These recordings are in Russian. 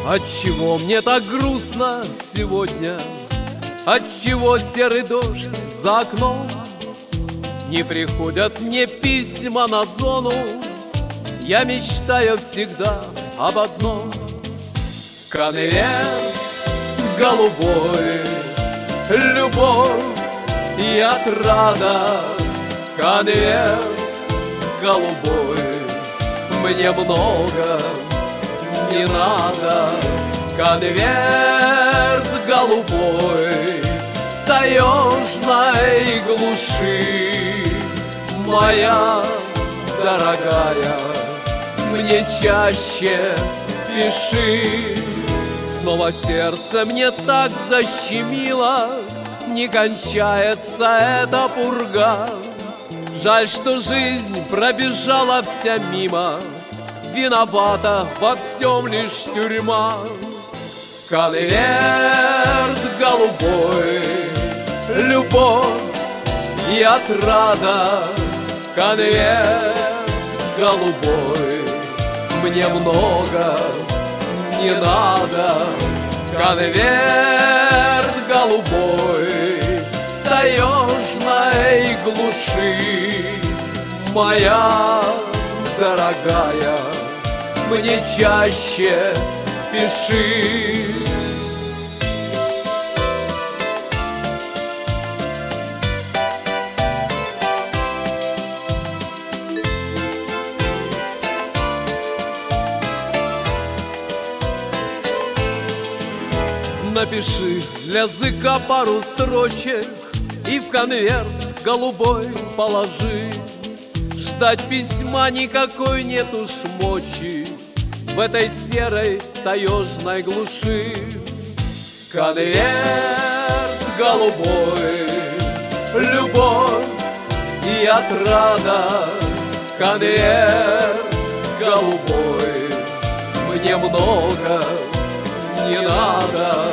Отчего мне так грустно сегодня? Отчего серый дождь за окном? Не приходят мне письма на зону. Я мечтаю всегда об одном. Конверт голубой, любовь и отрада. Конверт голубой, мне много не надо. Конверт голубой в таежной глуши. Моя дорогая, мне чаще пиши. Снова сердце мне так защемило, не кончается эта пурга. Жаль, что жизнь пробежала вся мимо, виновата во всем лишь тюрьма. Конверт голубой, любовь и отрада. Конверт голубой, мне много не надо. Конверт голубой в таежной глуши. Моя дорогая, мне чаще пиши. Напиши для языка пару строчек и в конверт голубой положи. Ждать письма никакой нет уж мочи в этой серой таежной глуши. Конверт голубой, любовь и отрада. Конверт голубой, мне много не надо.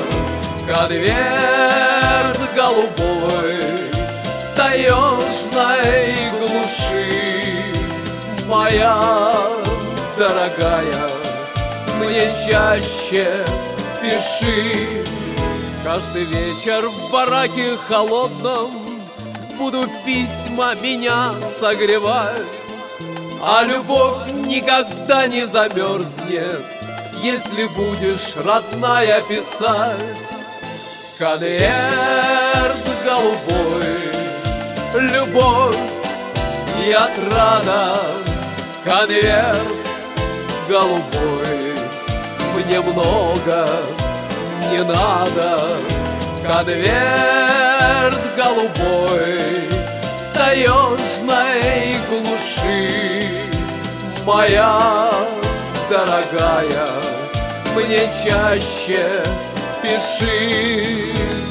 Конверт голубой в таежной глуши. Моя дорогая, мне чаще пиши. Каждый вечер в бараке холодном буду письма меня согревать, а любовь никогда не замерзнет, если будешь, родная, писать. Конверт голубой, любовь и отрада. Конверт голубой, мне много не надо. Конверт голубой в таежной глуши. Моя дорогая, мне чаще пиши.